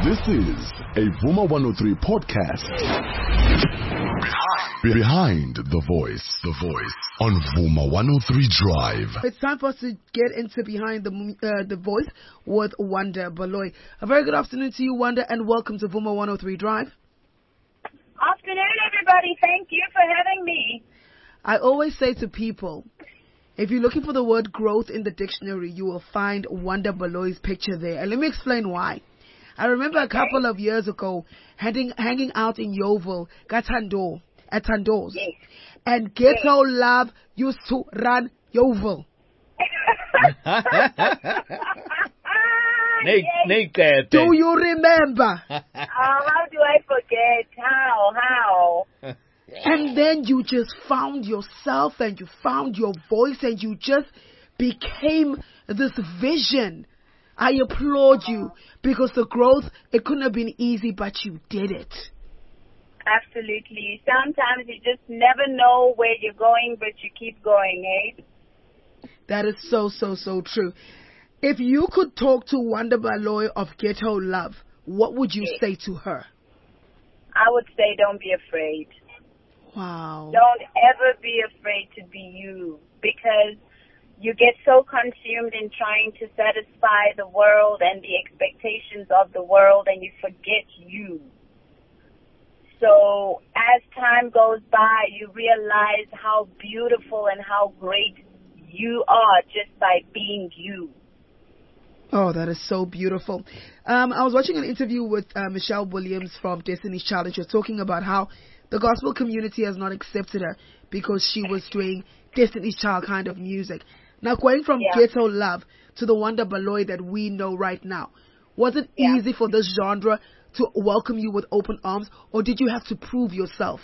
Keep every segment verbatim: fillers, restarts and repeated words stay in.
This is a Vuma one oh three podcast. Behind, behind the voice, the voice on Vuma one oh three Drive. It's time for us to get into Behind the uh, the Voice with Wanda Baloyi. A very good afternoon to you, Wanda, and welcome to Vuma one oh three Drive. Afternoon, everybody. Thank you for having me. I always say to people, if you're looking for the word growth in the dictionary, you will find Wanda Baloyi's picture there. And let me explain why. I remember a couple of years ago hanging, hanging out in Yeoville, Gatando, at Tando's. Yes. And Ghetto yes. Love used to run Yeoville. Yes. Do you remember? Oh, how do I forget? How? How? And then you just found yourself and you found your voice and you just became this vision. I applaud you because the growth, it couldn't have been easy, but you did it. Absolutely. Sometimes you just never know where you're going, but you keep going, eh? That is so, so, so true. If you could talk to Wanda Baloyi of Ghetto Love, what would you yes. say to her? I would say don't be afraid. Wow. Don't ever be afraid to be you, because you get so consumed in trying to satisfy the world and the expectations of the world, and you forget you. So as time goes by, you realize how beautiful and how great you are just by being you. Oh, that is so beautiful. Um, I was watching an interview with uh, Michelle Williams from Destiny's Child, and she was talking about how the gospel community has not accepted her because she was doing Destiny's Child kind of music. Now, going from yeah. Ghetto Love to the Wanda Baloyi that we know right now, was it yeah. easy for this genre to welcome you with open arms, or did you have to prove yourself?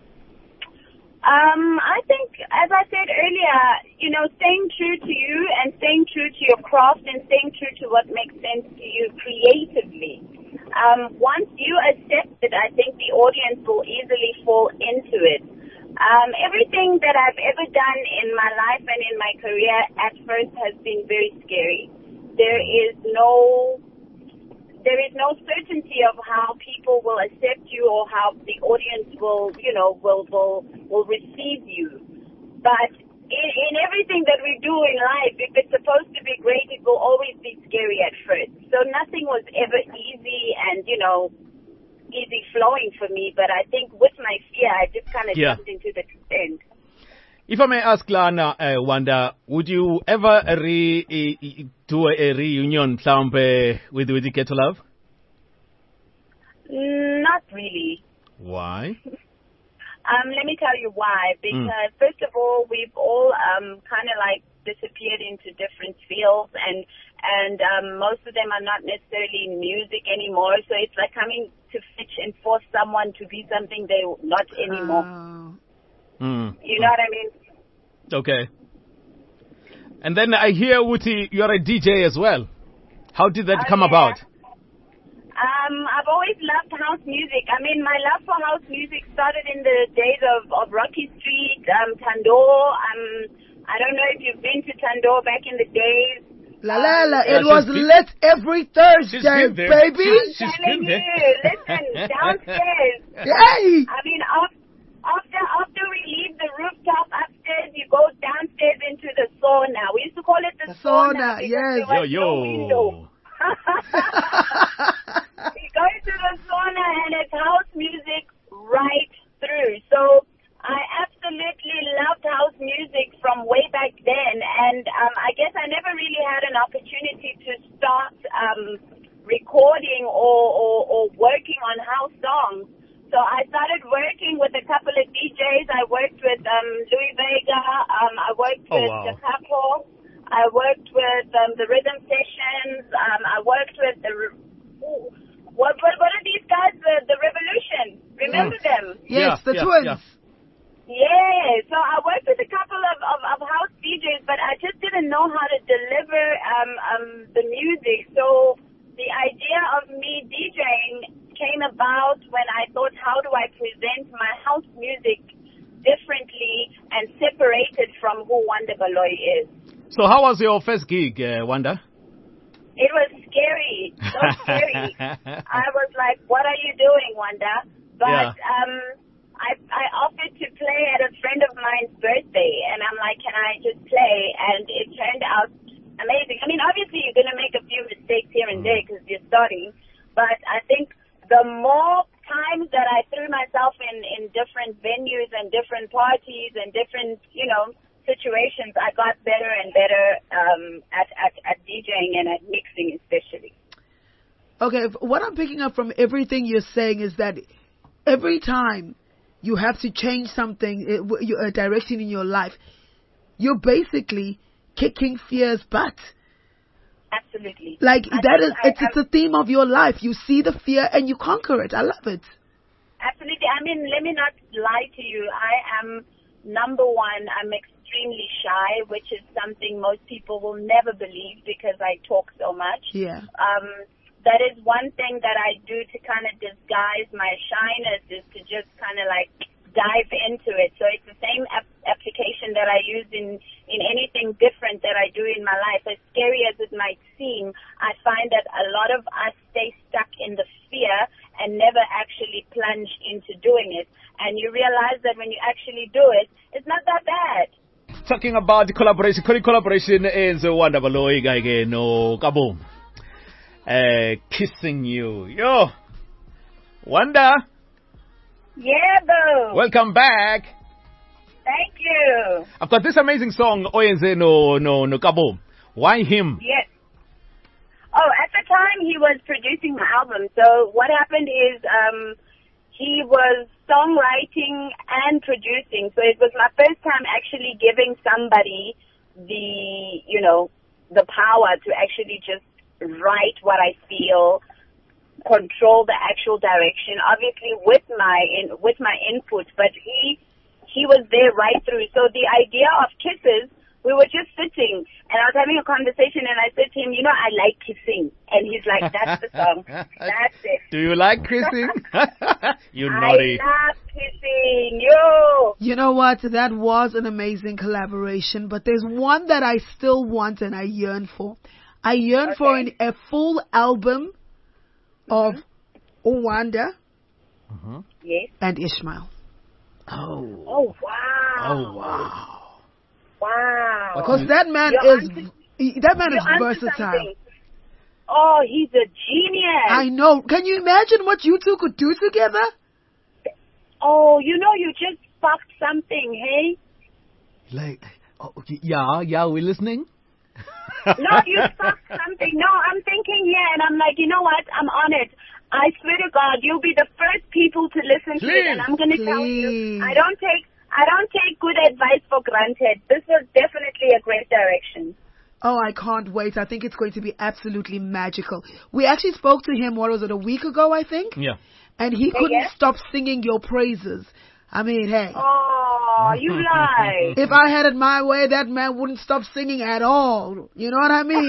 Um, I think, as I said earlier, you know, staying true to you and staying true to your craft and staying true to what makes sense to you creatively. Um, once you accept it, I think the audience will easily fall into it. Um, everything that I've ever done in my life and in my career at first has been very scary. There is no, there is no certainty of how people will accept you or how the audience will, you know, will will will receive you. But in, in everything that we do in life, if it's supposed to be great, it will always be scary at first. So nothing was ever easy and, you know, easy flowing for me, but I think with my fear, I just kind of yeah. jumped into the end. If I may ask, Lana, uh, Wanda, would you ever re, uh, do a reunion uh, with, with the Ghetto Love? Not really. Why? um, let me tell you why. Because mm. first of all, we've all um, kind of like disappeared into different fields, and and um, most of them are not necessarily in music anymore. So it's like coming to fetch and force someone to be something they're not anymore. Uh, mm. You know what I mean? Okay. And then I hear, Wuti, you're a D J as well. How did that oh, come yeah. about? Um, I've always loved house music. I mean, my love for house music started in the days of, of Rocky Street, um, Tandoor. Um, I don't know if you've been to Tandoor back in the days. La la la, it was lit every Thursday, baby. She's, she's telling you, listen, downstairs. Yay! I mean, after after we leave the rooftop upstairs, you go downstairs into the sauna. We used to call it the, the sauna. sauna Yes. yo yo. No we go to the sauna and it's house music right through. So I absolutely loved house music from way back then, and um, I guess I never really had an opportunity to start um, recording or, or, or working on house songs. So I started working with a couple of D Js. I worked with um, Louis Vega. Um, I worked oh, with wow. the Capo. I worked with um, the Rhythm Sessions. Um, I worked with the... Ooh, what, what, what are these guys? The, the Revolution. Remember mm. them? Yes, yeah, the yeah, twins. Yeah. Yeah, so I worked with a couple of, of, of house D Js, but I just didn't know how to deliver um, um, the music. So the idea of me DJing came about when I thought, how do I present my house music differently and separated from who Wanda Baloyi is? So how was your first gig, uh, Wanda? It was scary, so scary. I was like, what are you doing, Wanda? But Yeah. um, I, I offered to play at a friend of mine's birthday, and I'm like, can I just play? And it turned out amazing. I mean, obviously, you're going to make a few mistakes here and there because you're starting, but I think the more times that I threw myself in, in different venues and different parties and different, you know, situations, I got better and better um, at, at, at DJing and at mixing especially. Okay, f- what I'm picking up from everything you're saying is that every time you have to change something, uh, w- you- a direction in your life, you're basically kicking fear's butt. Absolutely. Like, I that think is, I- it's, it's a theme of your life. You see the fear and you conquer it. I love it. Absolutely. I mean, let me not lie to you. I am, number one, I'm extremely shy, which is something most people will never believe because I talk so much. Yeah. Um, that is one thing that I do to kind of disguise my shyness, is to just kind of like dive into it. So it's the same ap- application that I use in, in anything different that I do in my life. As scary as it might seem, I find that a lot of us stay stuck in the fear and never actually plunge into doing it. And you realize that when you actually do it, it's not that bad. Talking about the collaboration, current collaboration is Wanda Baloyi Gaige no Kaboom. Uh, kissing you. Yo, Wanda, Yeah, boo. welcome back. Thank you. I've got this amazing song, Oyenze no no no Kaboom. Why him? Yes. Oh, at the time he was producing my album. So what happened is um, he was songwriting and producing. So it was my first time actually giving somebody the, you know, the power to actually just write what I feel, control the actual direction, obviously with my in, with my input. But he he was there right through. So the idea of Kisses, we were just sitting, and I was having a conversation, and I said to him, you know, I like kissing. And he's like, that's the song. That's it. Do you like kissing? You naughty. I love kissing. Yo. You know what? That was an amazing collaboration, but there's one that I still want and I yearn for. I yearn for an, a full album of Owanda Mm-hmm. Yes. and Ishmael. Oh. Oh, wow. Oh, wow. Wow. Because that man You're is, onto- he- that man You're is onto versatile. something. Oh, he's a genius. I know. Can you imagine what you two could do together? Oh, you know, you just sparked something, hey? Like, oh, yeah, yeah, we're listening. No, you sparked something. No, I'm thinking here, and I'm like, you know what? I'm on it. I swear to God, you'll be the first people to listen to it, and I'm going to tell you, Please. I don't take, I don't take good advice for granted. This was definitely a great direction. Oh, I can't wait. I think it's going to be absolutely magical. We actually spoke to him, what was it, a week ago, I think? Yeah. And he couldn't yeah. stop singing your praises. I mean, hey. Oh, you lie. If I had it my way, that man wouldn't stop singing at all. You know what I mean?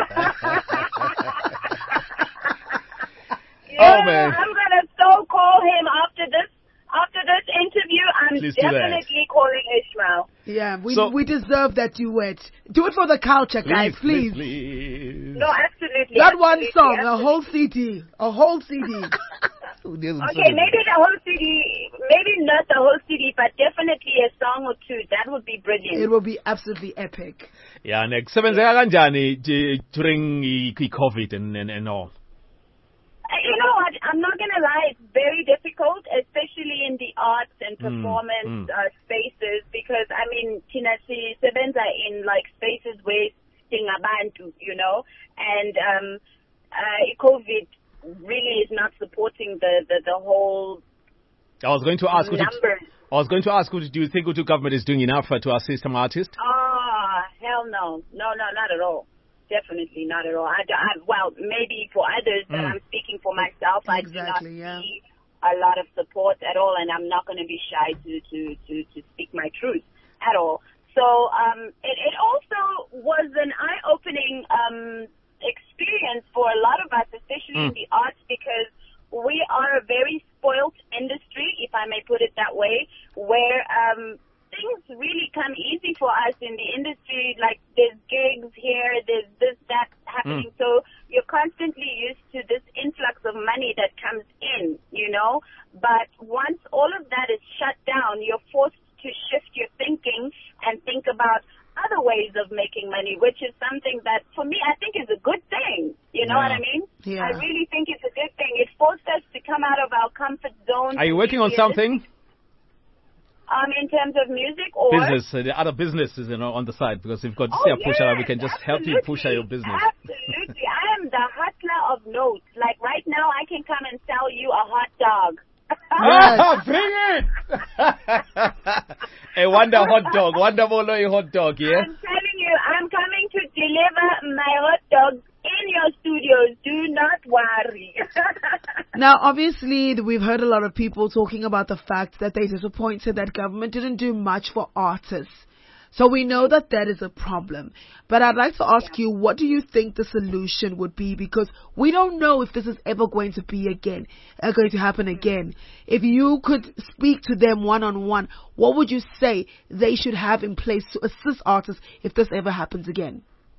Yeah, Oh, man. I'm gonna so call him after this. After this interview, I'm Please do that. definitely calling Ishmael. Yeah, we So- we deserve that duet. Do it for the culture, guys, Please, please. please, please. No, absolutely. That one absolutely, song, a absolutely. whole C D, a whole C D. Okay, maybe the whole C D, maybe not the whole C D, but definitely a song or two. That would be brilliant. It will be absolutely epic. Yeah, next. Sebenzeka kanjani j- during i- i- COVID and, and, and all? Uh, You know what? I'm not gonna lie. It's very difficult, especially in the arts and Mm, performance mm. Uh, spaces, because I mean, Tina Sebenza in like spaces where singabantu, you know, and um, uh, COVID really is not supporting the the, the whole I was going to ask. Would you, numbers. I was going to ask. Would, do you think the government is doing enough uh, to assist some artists? Ah, hell no, no, no, not at all. Definitely not at all. I, I, well, maybe for others, but Mm. I'm speaking for myself. I do not Exactly, yeah. see a lot of support at all, and I'm not going to be shy to, to, to, to speak my truth at all. So um, it, it also was an eye-opening um, experience for a lot of us, especially in Mm. the arts, because we are a very spoilt industry, if I may put it that way, where um, things really come easy for us in the industry. Like there's gigs here, there's this, that happening. Mm. So constantly used to this influx of money that comes in, you know. But once all of that is shut down, you're forced to shift your thinking and think about other ways of making money, which is something that, for me, I think is a good thing. You know Yeah. what I mean? Yeah. I really think it's a good thing. It forced us to come out of our comfort zone. Are you working on something? Um, in terms of music or Business, uh, the other businesses, you know, on the side, because we've got Oh, Sia Pusha, yes, we can just help you push absolutely. your business. Absolutely. I am the hustler of note. Like right now, I can come and sell you a hot dog. Ah, bring it! A Wonder hot dog, Wonder Boloi hot dog, yeah? I'm telling you, I'm coming to deliver my hot dog in your studios. Do not worry. Now, obviously, we've heard a lot of people talking about the fact that they're disappointed that government didn't do much for artists. So we know that that is a problem. But I'd like to ask you, what do you think the solution would be? Because we don't know if this is ever going to be again, uh, going to happen again. If you could speak to them one-on-one, what would you say they should have in place to assist artists if this ever happens again?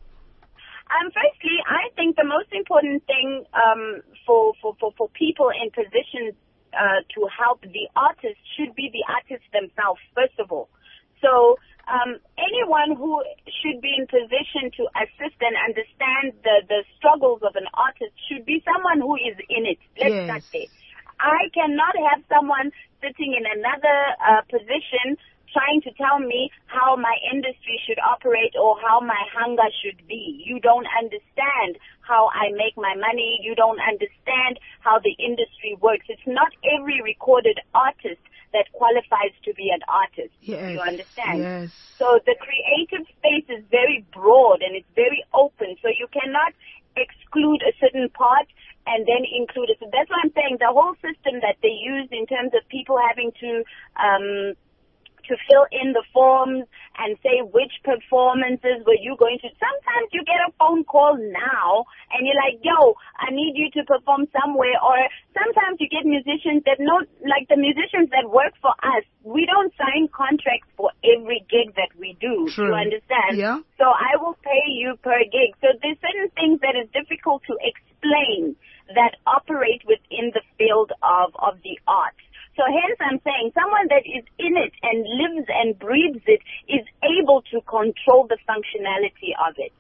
Um, firstly, I think the most important thing um, for, for, for, for people in positions uh, to help the artists should be the artists themselves, first of all. So um, anyone who should be in position to assist and understand the, the struggles of an artist should be someone who is in it. Let's Yes. start there. I cannot have someone sitting in another uh, position trying to tell me how my industry should operate or how my hunger should be. You don't understand how I make my money. You don't understand how the industry works. It's not every recorded artist that qualifies to be an artist. Yes. You understand? Yes. So the creative space is very broad and it's very open. So you cannot exclude a certain part and then include it. So that's why I'm saying the whole system that they use in terms of people having to um, to fill in the forms and say which performances were you going to. Sometimes you get a phone call now and you're like, yo, I need you to perform somewhere. Or sometimes you get musicians that know, like the musicians that work for us, we don't sign contracts for every gig that we do. True. You understand? Yeah. So I will pay you per gig. So there's certain things that is difficult to explain that operate within the field of, of the arts. So hence I'm saying someone that is in it and lives and breathes it is able to control the functionality of it.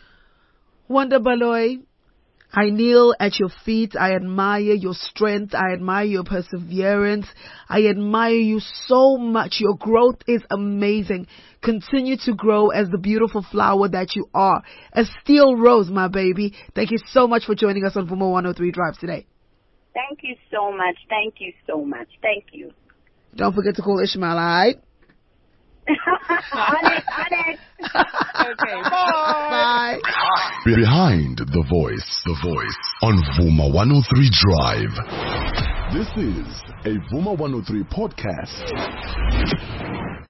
Wonder Baloyi, I kneel at your feet. I admire your strength. I admire your perseverance. I admire you so much. Your growth is amazing. Continue to grow as the beautiful flower that you are. A steel rose, my baby. Thank you so much for joining us on Vuma one oh three Drive today. Thank you so much. Thank you so much. Thank you. Don't forget to call Ishmael, all right? On it, on it. Okay, bye. Bye. Behind the voice, the voice on Vuma one oh three Drive. This is a Vuma one oh three podcast.